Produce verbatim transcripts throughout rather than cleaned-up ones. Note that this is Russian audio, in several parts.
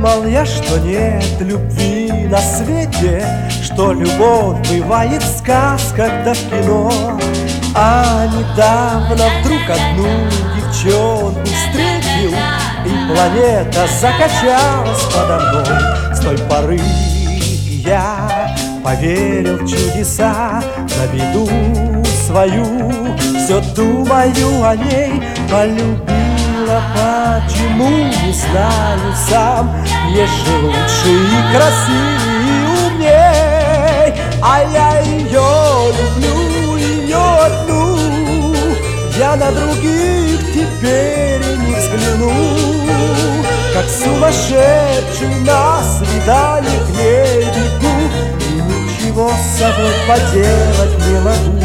думал я, что нет любви на свете, что любовь бывает в сказках да в кино. А недавно вдруг одну девчонку встретил, и планета закачалась подо мной. С той поры я поверил в чудеса, на беду свою все думаю о ней. Полюбила, почему, не знаю сам. Есть же лучше и красивее и умней. А я ее люблю, ее одну. Я на других теперь и не взгляну. Как сумасшедший на свидание к ней бегу, и ничего с собой поделать не могу.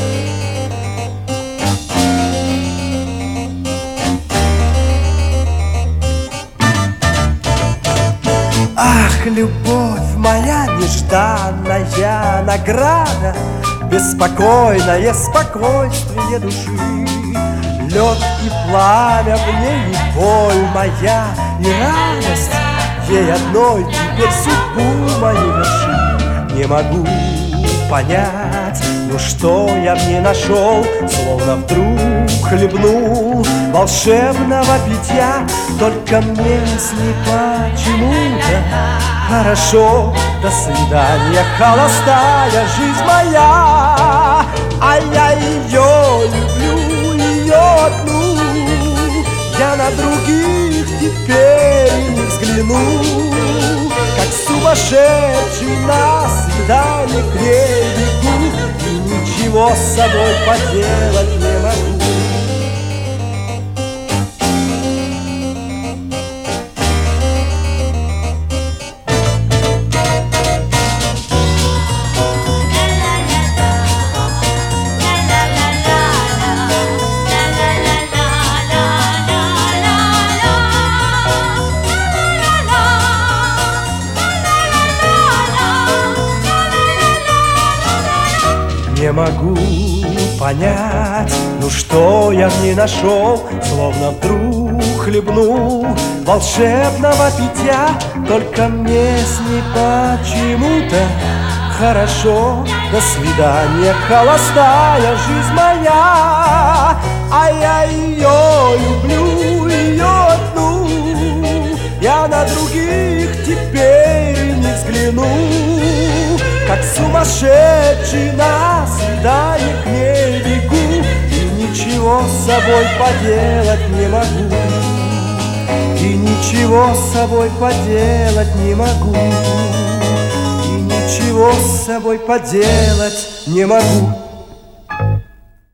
Ах, любовь моя, нежданная награда, беспокойное спокойствие души. Лед и пламя в ней, и боль моя, и радость ей одной теперь судьбу мою вершит. Не могу понять, ну что я в ней нашел, словно вдруг хлебнул волшебного питья. Только мне с ней почему-то хорошо. До свидания, холостая жизнь моя. А я ее люблю, ее одну. Я на других теперь не взгляну. Как сумасшедший на свидание к ней бегу, и ничего с собой поделать не могу. Не могу понять, ну что я в ней нашел, словно вдруг хлебнул волшебного питья. Только мне с ней почему-то хорошо. До свидания, холостая жизнь моя. А я ее люблю, ее одну. Я на других теперь не взгляну. Как сумасшедший на свидание к ней бегу, и ничего с собой поделать не могу. И ничего с собой поделать не могу. И ничего с собой поделать не могу.